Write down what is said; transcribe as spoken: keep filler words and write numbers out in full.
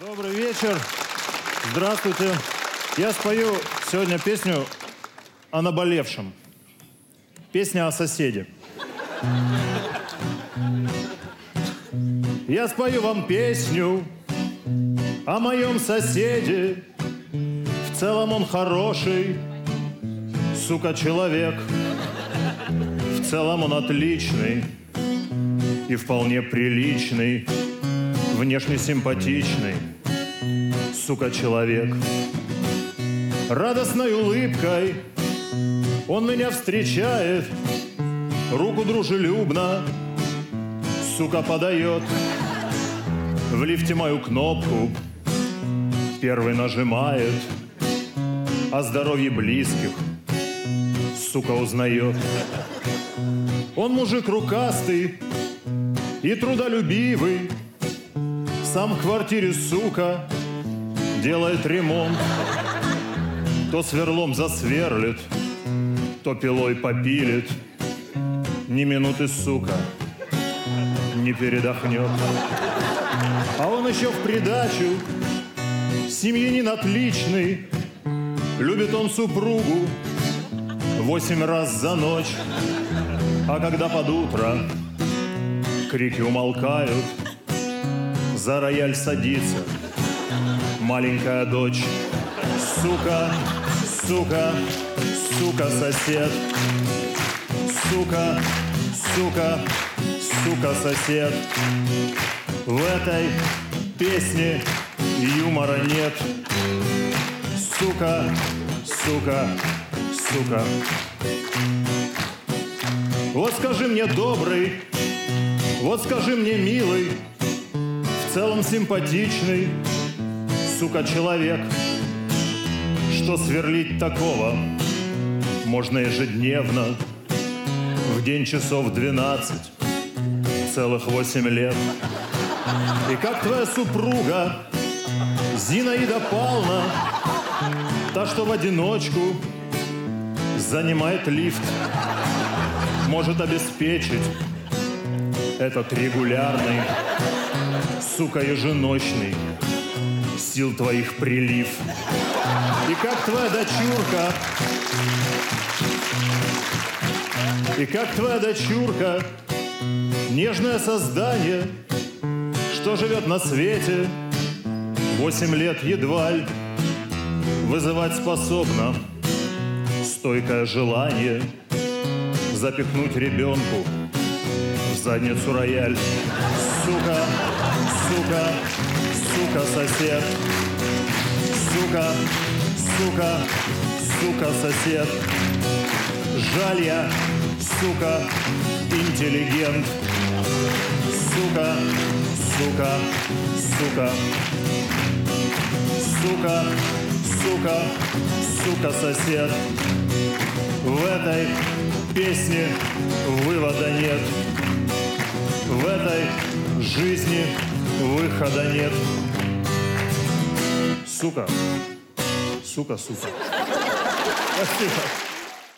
Добрый вечер. Здравствуйте. Я спою сегодня песню о наболевшем. Песня о соседе. Я спою вам песню о моем соседе. В целом он хороший, сука, человек. В целом он отличный и вполне приличный, внешне симпатичный, сука, человек. Радостной улыбкой он меня встречает, руку дружелюбно, сука, подает. В лифте мою кнопку первый нажимает, о здоровье близких, сука, узнает. Он мужик рукастый и трудолюбивый, сам в квартире, сука, делает ремонт. То сверлом засверлит, то пилой попилит. Ни минуты, сука, не передохнет. А он еще в придачу семьянин отличный. Любит он супругу восемь раз за ночь. А когда под утро крики умолкают, за рояль садится маленькая дочь. Сука, сука, сука, сосед. Сука, сука, сука, сосед. В этой песне юмора нет. Сука, сука, сука. Вот скажи мне, добрый, вот скажи мне, милый, в целом симпатичный, сука, человек, что сверлить такого можно ежедневно, в день часов двенадцать, целых восемь лет. И как твоя супруга Зинаида Павловна, та, что в одиночку занимает лифт, может обеспечить этот регулярный, сука, еженочный сил твоих прилив. И как твоя дочурка, и как твоя дочурка, нежное создание, что живет на свете, восемь лет едва ли вызывать способна стойкое желание запихнуть ребенку в задницу рояль. Сука, сука, сука, сосед. Сука, сука, сука, сосед. Жаль я, сука, интеллигент. Сука, сука, сука. Сука, сука, сука, сосед. В этой песне вывода нет. В этой жизни выхода нет. Сука, сука, сука. Спасибо.